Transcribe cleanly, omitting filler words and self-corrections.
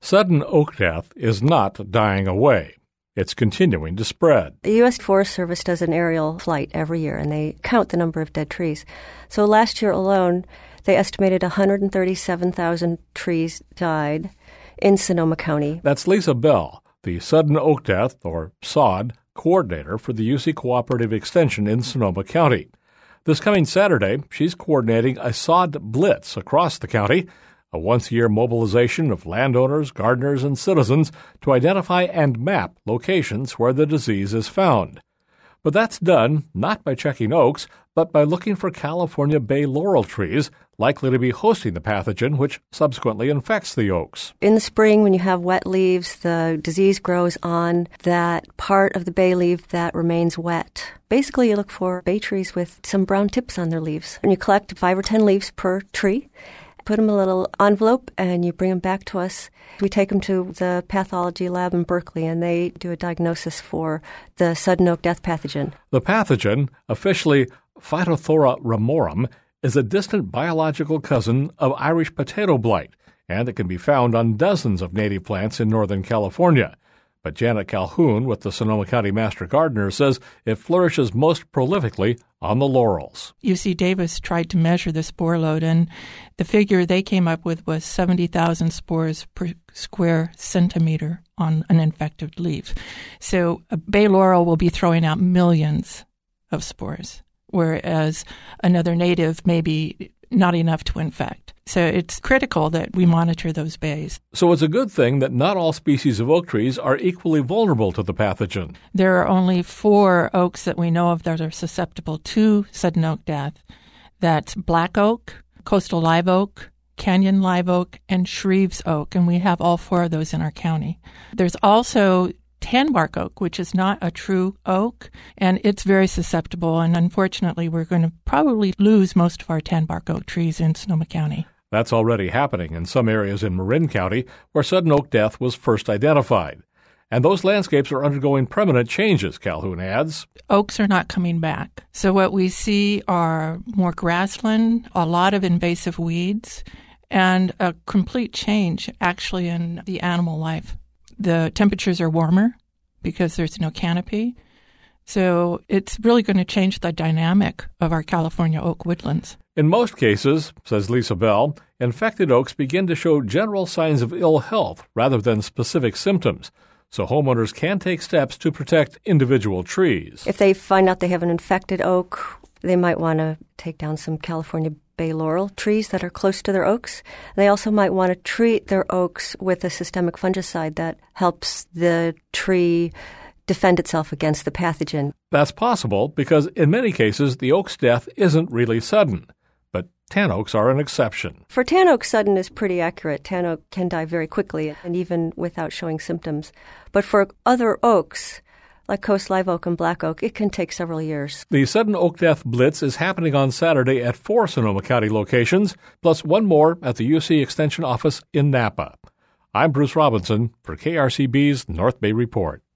Sudden oak death is not dying away. It's continuing to spread. The U.S. Forest Service does an aerial flight every year, and they count the number of dead trees. So last year alone, they estimated 137,000 trees died in Sonoma County. That's Lisa Bell, the Sudden Oak Death, or SOD, coordinator for the UC Cooperative Extension in Sonoma County. This coming Saturday, she's coordinating a SOD blitz across the county, a once-a-year mobilization of landowners, gardeners, and citizens to identify and map locations where the disease is found. But that's done not by checking oaks, but by looking for California bay laurel trees likely to be hosting the pathogen, which subsequently infects the oaks. In the spring, when you have wet leaves, the disease grows on that part of the bay leaf that remains wet. Basically, you look for bay trees with some brown tips on their leaves. And you collect 5 or 10 leaves per tree, put them in a little envelope, and you bring them back to us. We take them to the pathology lab in Berkeley, and they do a diagnosis for the sudden oak death pathogen. The pathogen, officially Phytophthora ramorum, is a distant biological cousin of Irish potato blight, and it can be found on dozens of native plants in Northern California. But Janet Calhoun with the Sonoma County Master Gardener says it flourishes most prolifically on the laurels. UC Davis tried to measure the spore load, and the figure they came up with was 70,000 spores per square centimeter on an infected leaf. So a bay laurel will be throwing out millions of spores, whereas another native may be not enough to infect. So it's critical that we monitor those bays. So it's a good thing that not all species of oak trees are equally vulnerable to the pathogen. There are only 4 oaks that we know of that are susceptible to sudden oak death. That's black oak, coastal live oak, canyon live oak, and Shreve's oak, and we have all 4 of those in our county. There's also tanbark oak, which is not a true oak, and it's very susceptible, and unfortunately we're going to probably lose most of our tanbark oak trees in Sonoma County. That's already happening in some areas in Marin County where sudden oak death was first identified. And those landscapes are undergoing permanent changes, Calhoun adds. Oaks are not coming back. So what we see are more grassland, a lot of invasive weeds, and a complete change actually in the animal life. The temperatures are warmer because there's no canopy. So it's really going to change the dynamic of our California oak woodlands. In most cases, says Lisa Bell, infected oaks begin to show general signs of ill health rather than specific symptoms, so homeowners can take steps to protect individual trees. If they find out they have an infected oak, they might want to take down some California bay laurel trees that are close to their oaks. They also might want to treat their oaks with a systemic fungicide that helps the tree defend itself against the pathogen. That's possible because in many cases the oak's death isn't really sudden. But tan oaks are an exception. For tan oak, sudden is pretty accurate. Tan oak can die very quickly and even without showing symptoms. But for other oaks, like coast live oak and black oak, it can take several years. The Sudden Oak Death Blitz is happening on Saturday at 4 Sonoma County locations, plus one more at the UC Extension office in Napa. I'm Bruce Robinson for KRCB's North Bay Report.